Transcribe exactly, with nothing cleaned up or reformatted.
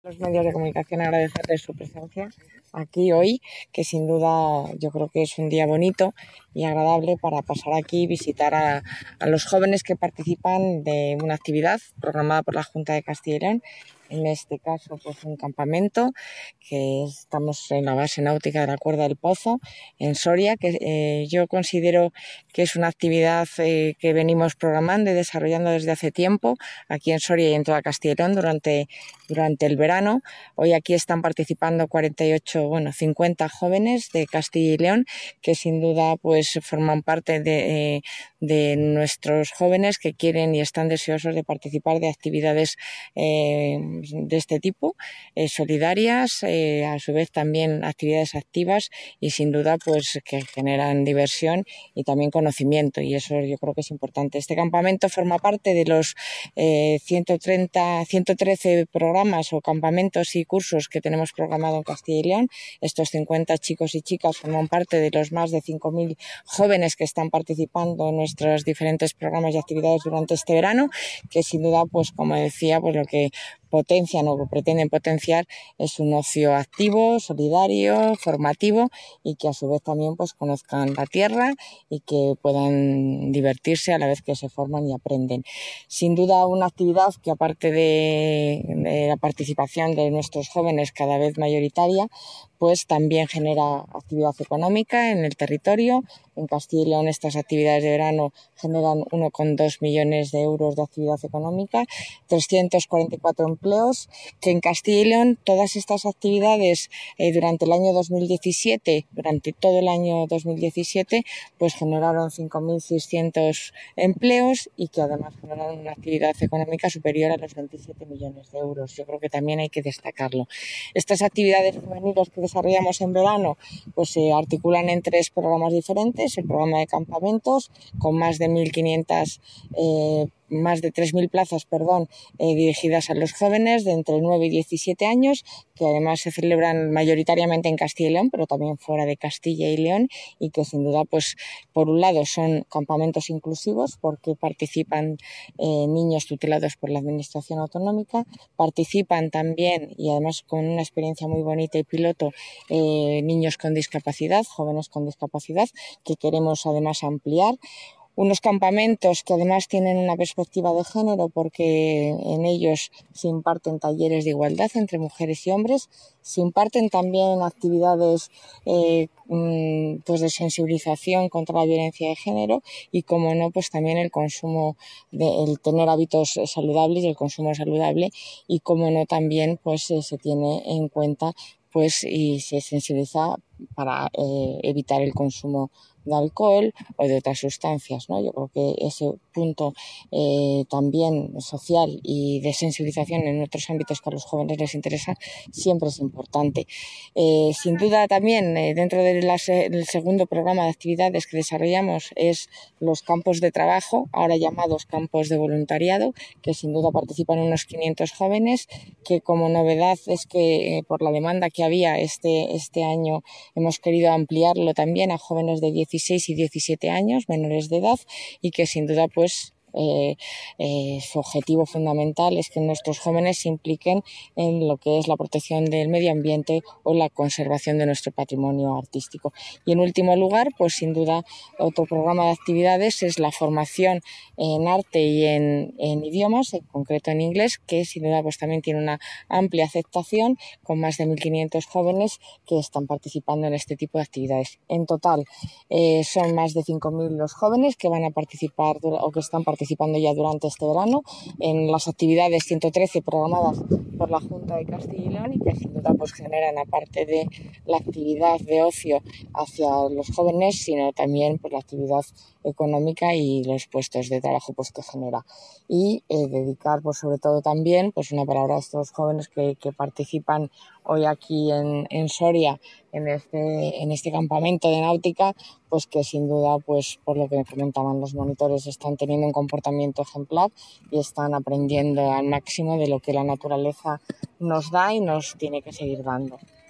Los medios de comunicación, agradecerles su presencia aquí hoy, que sin duda yo creo que es un día bonito y agradable para pasar aquí y visitar a, a los jóvenes que participan de una actividad programada por la Junta de Castilla y León. En este caso, pues un campamento, que estamos en la base náutica de la Cuerda del Pozo, en Soria, que eh, yo considero que es una actividad eh, que venimos programando y desarrollando desde hace tiempo, aquí en Soria y en toda Castilla y León durante, durante el verano. Hoy aquí están participando cuarenta y ocho, bueno, cincuenta jóvenes de Castilla y León, que sin duda pues forman parte de, eh, de nuestros jóvenes que quieren y están deseosos de participar de actividades eh, de este tipo, eh, solidarias, eh, a su vez también actividades activas y sin duda pues que generan diversión y también conocimiento, y eso yo creo que es importante. Este campamento forma parte de los eh, ciento treinta, ciento trece programas o campamentos y cursos que tenemos programado en Castilla y León. Estos cincuenta chicos y chicas forman parte de los más de cinco mil jóvenes que están participando en nuestros diferentes programas y actividades durante este verano, que sin duda, pues como decía, pues lo que potencian o pretenden potenciar es un ocio activo, solidario, formativo, y que a su vez también pues conozcan la tierra y que puedan divertirse a la vez que se forman y aprenden. Sin duda una actividad que, aparte de, de la participación de nuestros jóvenes cada vez mayoritaria, pues también genera actividad económica en el territorio. En Castilla y León estas actividades de verano generan uno coma dos millones de euros de actividad económica, trescientos cuarenta y cuatro empleos, que en Castilla y León todas estas actividades eh, durante el año dos mil diecisiete, durante todo el año dos mil diecisiete, pues generaron cinco mil seiscientos empleos y que además generaron una actividad económica superior a los veintisiete millones de euros. Yo creo que también hay que destacarlo. Estas actividades juveniles que desarrollamos en verano pues se articulan en tres programas diferentes: el programa de campamentos, con más de mil quinientas eh, más de tres mil plazas, perdón, eh, dirigidas a los jóvenes de entre nueve y diecisiete años, que además se celebran mayoritariamente en Castilla y León, pero también fuera de Castilla y León, y que sin duda, pues por un lado son campamentos inclusivos porque participan eh, niños tutelados por la Administración Autonómica, participan también, y además con una experiencia muy bonita y piloto, eh, niños con discapacidad, jóvenes con discapacidad, que queremos además ampliar. Unos campamentos que además tienen una perspectiva de género porque en ellos se imparten talleres de igualdad entre mujeres y hombres, se imparten también actividades eh, pues de sensibilización contra la violencia de género y, como no, pues también el consumo, de, el tener hábitos saludables y el consumo saludable, y como no también pues eh, se tiene en cuenta pues y se sensibiliza para eh, evitar el consumo de alcohol o de otras sustancias, ¿no? Yo creo que ese punto eh, también social y de sensibilización en otros ámbitos que a los jóvenes les interesa siempre es importante. Eh, sin duda también eh, dentro del de segundo programa de actividades que desarrollamos es los campos de trabajo, ahora llamados campos de voluntariado, que sin duda participan unos quinientos jóvenes, que como novedad es que eh, por la demanda que había este, este año hemos querido ampliarlo también a jóvenes de dieciséis y diecisiete años, menores de edad, y que sin duda pues Eh, eh, su objetivo fundamental es que nuestros jóvenes se impliquen en lo que es la protección del medio ambiente o la conservación de nuestro patrimonio artístico. Y en último lugar, pues sin duda otro programa de actividades es la formación en arte y en, en idiomas, en concreto en inglés, que sin duda pues también tiene una amplia aceptación, con más de mil quinientos jóvenes que están participando en este tipo de actividades. En total eh, son más de cinco mil los jóvenes que van a participar o que están participando participando ya durante este verano en las actividades ciento trece programadas por la Junta de Castilla y León, y que sin duda pues generan, aparte de la actividad de ocio hacia los jóvenes, sino también pues la actividad económica y los puestos de trabajo pues que genera. Y eh, dedicar pues sobre todo también pues una palabra a estos jóvenes que, que participan hoy aquí en, en Soria en este, en este campamento de náutica, pues que sin duda, pues por lo que comentaban los monitores, están teniendo un comportamiento ejemplar y están aprendiendo al máximo de lo que la naturaleza nos da y nos tiene que seguir dando.